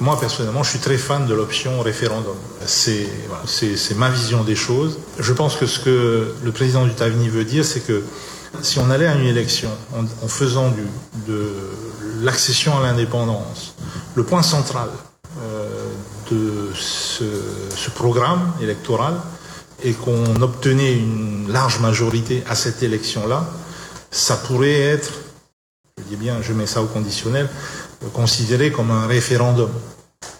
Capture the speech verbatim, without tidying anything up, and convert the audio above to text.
moi, personnellement, je suis très fan de l'option référendum. C'est, voilà, c'est, c'est ma vision des choses. Je pense que ce que le président du Taveuni veut dire, c'est que si on allait à une élection en, en faisant du, de l'accession à l'indépendance le point central euh, de ce, ce programme électoral et qu'on obtenait une large majorité à cette élection-là, ça pourrait être, je dis bien, je mets ça au conditionnel, considéré comme un référendum.